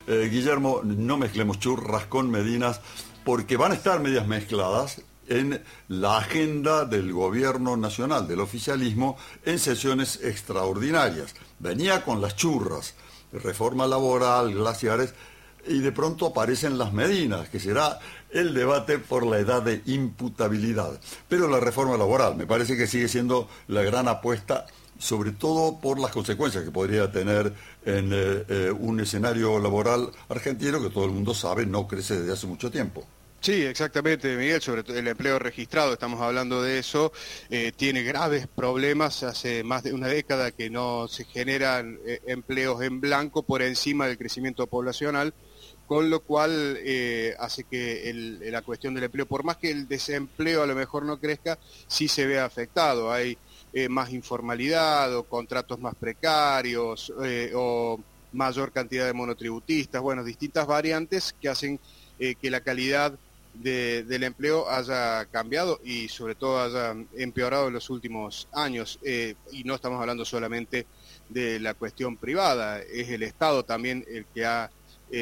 Guillermo, no mezclemos churras con medinas, porque van a estar medias mezcladas en la agenda del gobierno nacional, del oficialismo, en sesiones extraordinarias. Venía con las churras, reforma laboral, glaciares, y de pronto aparecen las medinas, que será el debate por la edad de imputabilidad. Pero la reforma laboral me parece que sigue siendo la gran apuesta, sobre todo por las consecuencias que podría tener en un escenario laboral argentino que todo el mundo sabe no crece desde hace mucho tiempo. Sí, exactamente, Miguel, sobre todo el empleo registrado, estamos hablando de eso, tiene graves problemas, hace más de una década que no se generan empleos en blanco por encima del crecimiento poblacional, con lo cual hace que la cuestión del empleo, por más que el desempleo a lo mejor no crezca, sí se ve afectado, hay más informalidad o contratos más precarios o mayor cantidad de monotributistas, bueno, distintas variantes que hacen que la calidad del empleo haya cambiado y sobre todo haya empeorado en los últimos años, y no estamos hablando solamente de la cuestión privada, es el Estado también el que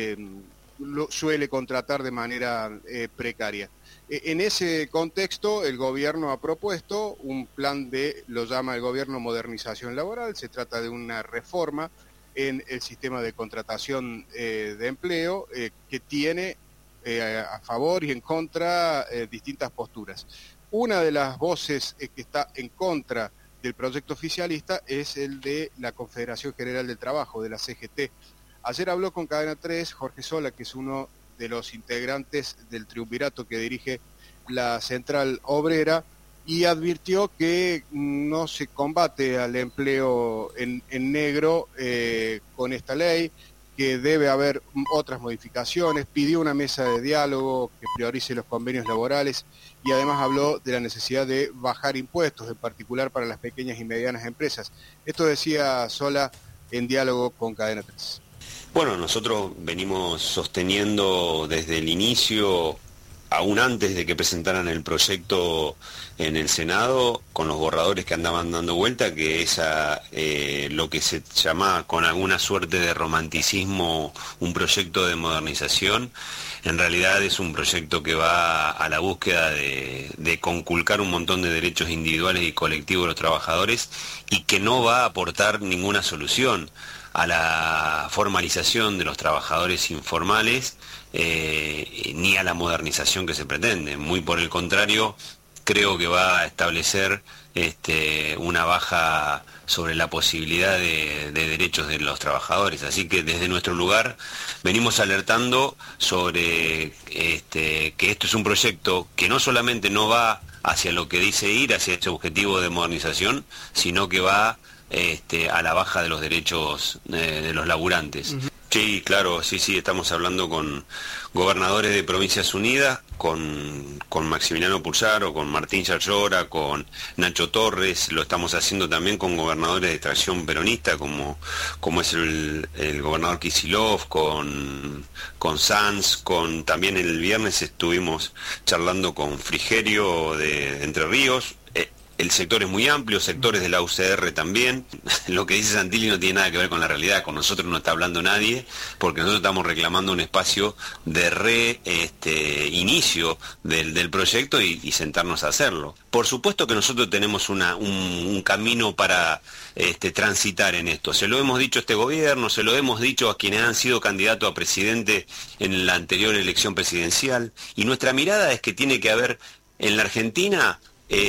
suele contratar de manera precaria. En ese contexto, el gobierno ha propuesto un plan lo llama el gobierno modernización laboral, se trata de una reforma en el sistema de contratación de empleo que tiene a favor y en contra distintas posturas. Una de las voces que está en contra del proyecto oficialista es el de la Confederación General del Trabajo, de la CGT. Ayer habló con Cadena 3 Jorge Sola, que es uno de los integrantes del triunvirato que dirige la Central Obrera, y advirtió que no se combate al empleo en negro con esta ley, que debe haber otras modificaciones, pidió una mesa de diálogo que priorice los convenios laborales y además habló de la necesidad de bajar impuestos, en particular para las pequeñas y medianas empresas. Esto decía Sola en diálogo con Cadena 3. Bueno, nosotros venimos sosteniendo desde el inicio, aún antes de que presentaran el proyecto en el Senado, con los borradores que andaban dando vuelta, que lo que se llama con alguna suerte de romanticismo un proyecto de modernización, en realidad es un proyecto que va a la búsqueda de conculcar un montón de derechos individuales y colectivos de los trabajadores y que no va a aportar ninguna solución a la formalización de los trabajadores informales ni a la modernización que se pretende. Muy por el contrario, creo que va a establecer una baja sobre la posibilidad de derechos de los trabajadores. Así que desde nuestro lugar venimos alertando sobre que esto es un proyecto que no solamente no va hacia lo que dice ir, hacia este objetivo de modernización, sino que va a la baja de los derechos de los laburantes. Uh-huh. Sí, claro, sí, estamos hablando con gobernadores de Provincias Unidas, con Maximiliano Pulsaro, con Martín Yarlora, con Nacho Torres, lo estamos haciendo también con gobernadores de extracción peronista, como es el gobernador Kicillof, con Sanz, también el viernes estuvimos charlando con Frigerio de Entre Ríos. El sector es muy amplio, sectores de la UCR también. Lo que dice Santilli no tiene nada que ver con la realidad, con nosotros no está hablando nadie, porque nosotros estamos reclamando un espacio de inicio del proyecto y sentarnos a hacerlo. Por supuesto que nosotros tenemos un camino para transitar en esto. Se lo hemos dicho a este gobierno, se lo hemos dicho a quienes han sido candidatos a presidente en la anterior elección presidencial, y nuestra mirada es que tiene que haber en la Argentina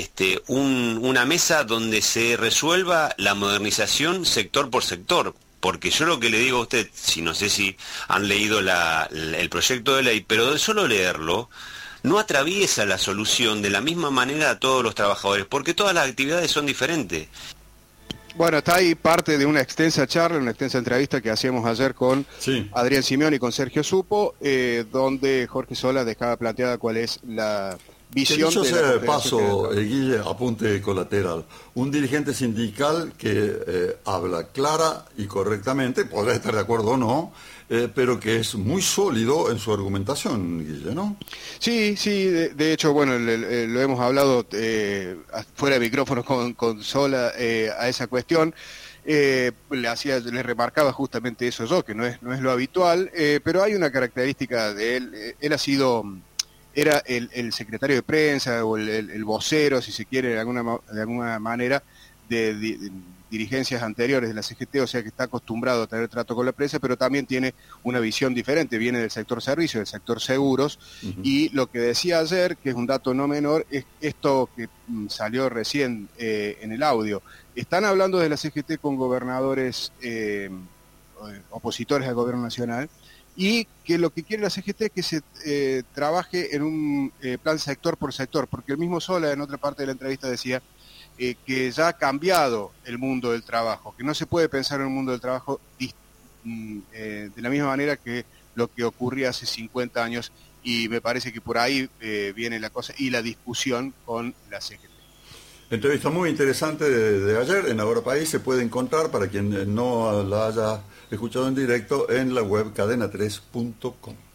una mesa donde se resuelva la modernización sector por sector, porque yo lo que le digo a usted, no sé si han leído el proyecto de ley, pero de solo leerlo no atraviesa la solución de la misma manera a todos los trabajadores, porque todas las actividades son diferentes. Bueno, está ahí parte de una extensa charla, una extensa entrevista que hacíamos ayer con Adrián Simeón y con Sergio Supo, donde Jorge Sola dejaba planteada cuál es la visión de la de paso, Guille, apunte colateral. Un dirigente sindical que habla clara y correctamente, podrá estar de acuerdo o no, pero que es muy sólido en su argumentación, Guille, ¿no? Sí, de hecho, bueno, lo hemos hablado fuera de micrófono con Sola a esa cuestión. le remarcaba justamente eso yo, que no es lo habitual, pero hay una característica de él. Él era el secretario de prensa o el vocero, si se quiere, de alguna manera, de dirigencias anteriores de la CGT, o sea que está acostumbrado a tener trato con la prensa, pero también tiene una visión diferente, viene del sector servicios, del sector seguros, y lo que decía ayer, que es un dato no menor, es esto que salió recién en el audio. Están hablando de la CGT con gobernadores opositores al gobierno nacional, y que lo que quiere la CGT es que se trabaje en un plan sector por sector, porque el mismo Sola en otra parte de la entrevista decía que ya ha cambiado el mundo del trabajo, que no se puede pensar en un mundo del trabajo de la misma manera que lo que ocurría hace 50 años, y me parece que por ahí viene la cosa y la discusión con la CGT. Entrevista muy interesante de ayer en Ahora País, se puede encontrar, para quien no la haya escuchado en directo, en la web cadena3.com.